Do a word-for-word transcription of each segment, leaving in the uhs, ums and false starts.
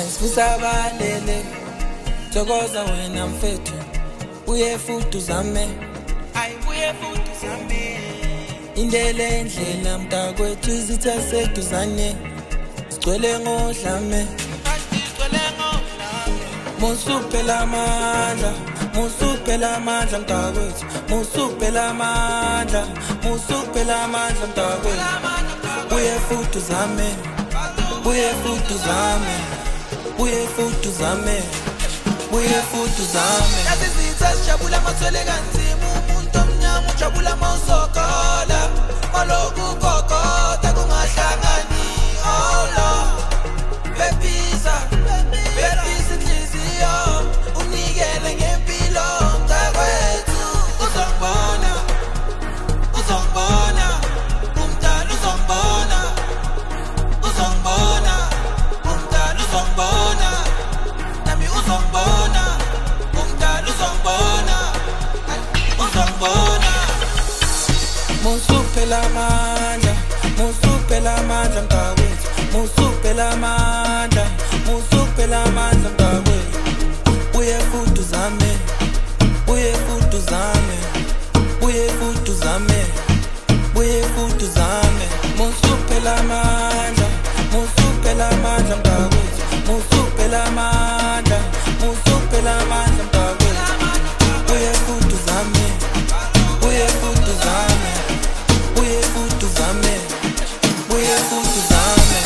Ayisifusabalele thokoza wena mfethu uye futhi uzame ayibuye futhi uzame indele endlela mntakwethu izitha seduzane sigcwele ngodlame sigcwele ngodlame musuphela amandla musuphela amandla mntakwethu musuphela amandla musuphela amandla mntakwethu uye futhi uzame uye futhi uzame uye futhi uzame uye futhi uzame yazi izitha sijabula maswele kanzima umuntu omnyama ujabula mawusokola maloku kokota kungahlangani oh la bepisa bepisa inhliziyo unikele ngempilo mntakwethu uzongibona uzongibona umntana uzongibona uzongibona umntana uzongibona nami uzongibona umntana uzongibona uzongibona musuphela amandla musuphela amandla mntakwethu musuphela amandla musuphela amandla mntakwethu uye futhi uzame uye futhi uzame uye futhi uzame uye futhi uzame musuphela amandla musuphela amandla mntakwethu musuphela amandla musuphela amandla mntakwethu uye futhi uzame uye futhi uzame uye futhi uzame uye futhi uzame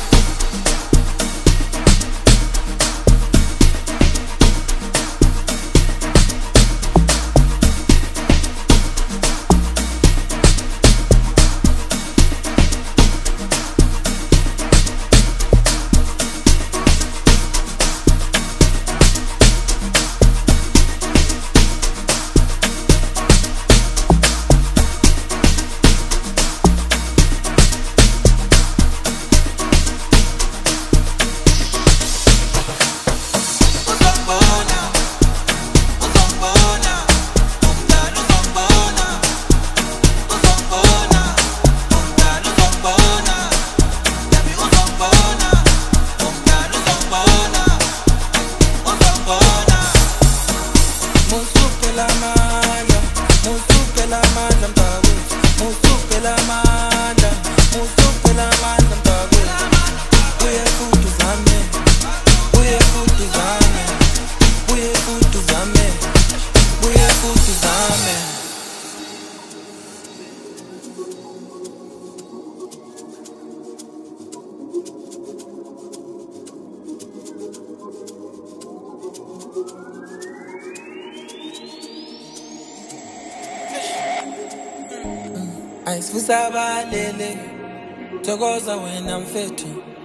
ayisifusabalele thokoza wena mfethu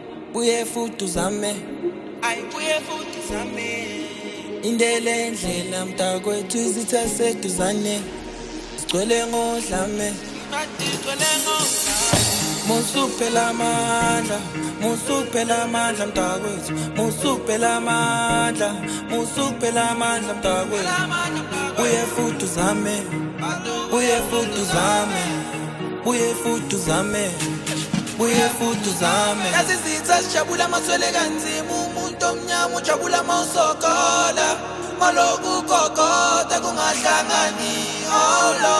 uye futhi uzame ayibuye futhi uzame indele endlela mntakwethu izitha seduzane sigcwele ngodlame sigcwele ngodlame musuphela amandla musuphela amandla mntakwethu musuphela amandla musuphela amandla mntakwethu uye futhi uzame uye futhi uzame uye futhi uzame uye futhi uzame yazi izitha sijabula maswele kanzima umuntu omnyama ujabula mawusokola maloku kokota kungahlangani oh la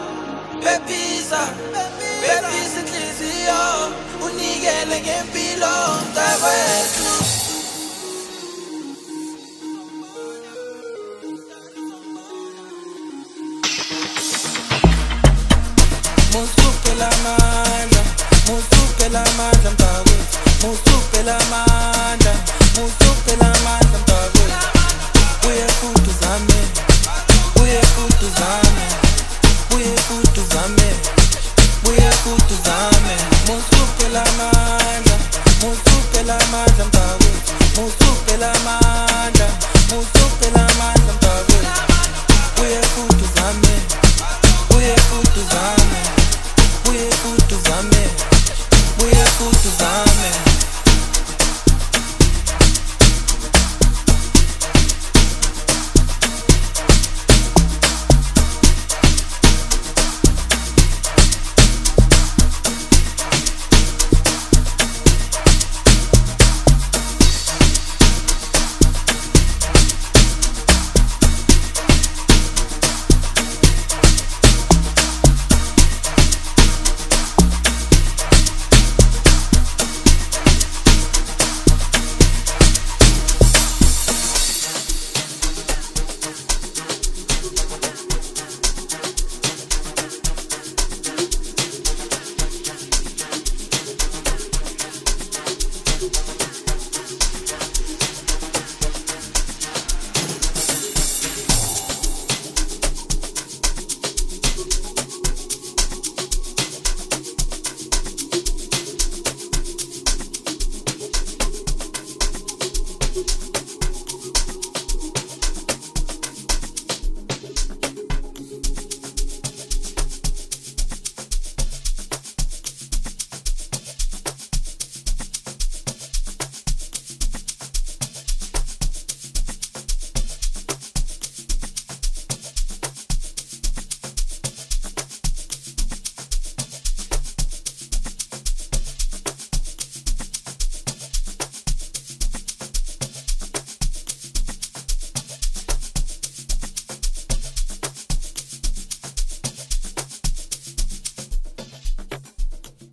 bepisa bepisa inhliziyo unikele ngempilo mntakwethu musuphela amandla musuphela amandla mntakwethu musuphela amandla musuphela amandla mntakwethu uye futhi uzame uye futhi uzame uye futhi uzame uye futhi uzame musuphela amandla musuphela amandla mntakwethu musuphela amandla musuphela amandla mntakwethu uye futhi uzame uye futhi uzame uye futhi uzame uye futhi uzame